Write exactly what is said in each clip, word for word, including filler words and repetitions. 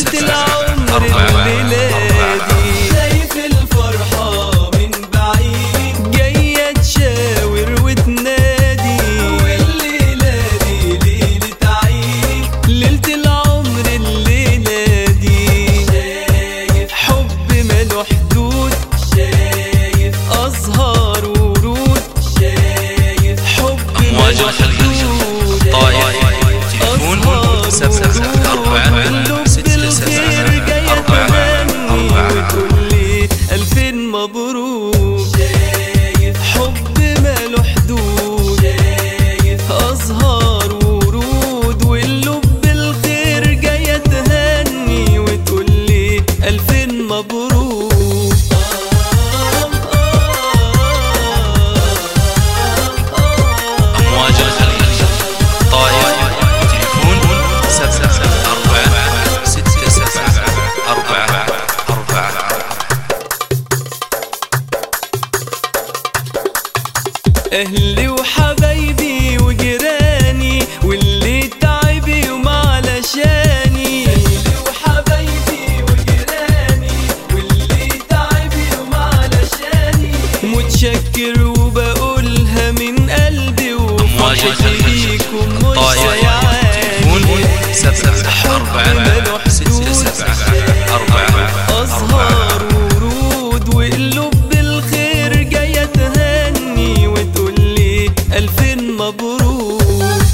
ليلة العمر الليلة دي شايف الفرحة من بعيد جاية تشاور وتنادي والليلة دي ليلة عيد ليلة العمر الليلة دي شايف حب ماله حدود شايف أزهار ورود شايف حب ماله حدود طايف تليفون سبعة أربعة ستة سبعة أربعة أربعة وتقولي ألفين مبروك شايف حب ماله حدود شايف أزهار ورود واللب بالخير جاية تهني وتقولي ألفين مبروك أمواج الخليج طايف تليفون سبعة أربعة ستة سبعة أربعة أربعة أهلي وحبايبي وجيراني واللي تعبي وما علشاني أهلي وحبايبي وجيراني واللي تعبي وما علشاني متشكر وبقولها من قلبي وفرحتي بيكم مش سيعاني سبعة أربعة ستة سبعة أربعة أزهار ورود وقلوب بالخير جاية تهني وتقولي ألفين مبروك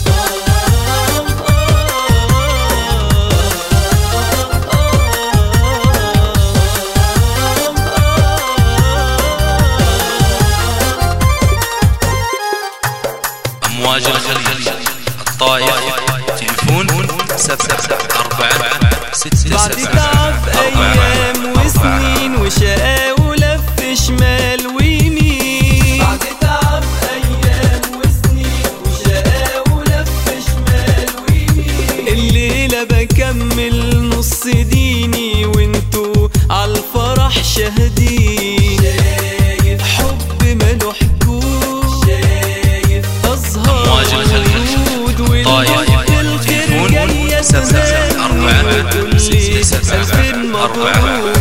أمواج الخليج الطايف تليفون سبعة أربعة ستة بعد سبعة تعب أيام وسنين وشقا ولف شمال ويمين بعد تعب أيام وسنين وشقا ولف شمال ويمين الليلة بكمل نص ديني وانتو عالفرح شاهدين شايف حب ماله حدود شايف أزهار ورود واللب بالخير جاية تهني وتقولي ألفين مبروك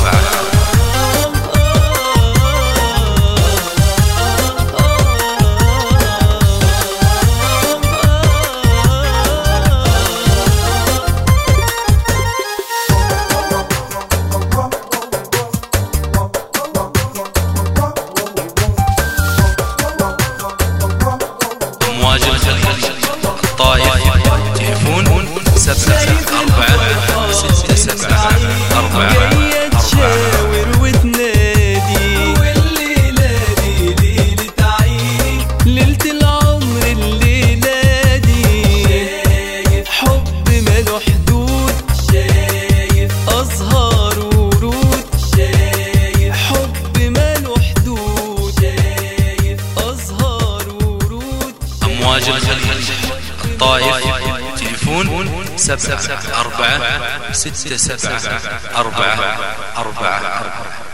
أمواج الخليج الطايف تليفون سبعة أربعة ستة سبعة أربعة جاية تشاور وتنادي والليلة دي ليلة عيد ليلة العمر الليلة دي شايف حب ماله حدود شايف أزهار ورود شايف حب ماله حدود شايف أزهار ورود أمواج الخليج الطايف تليفون سبعة أربعة ستة سبعة أربعة أربعة أربعة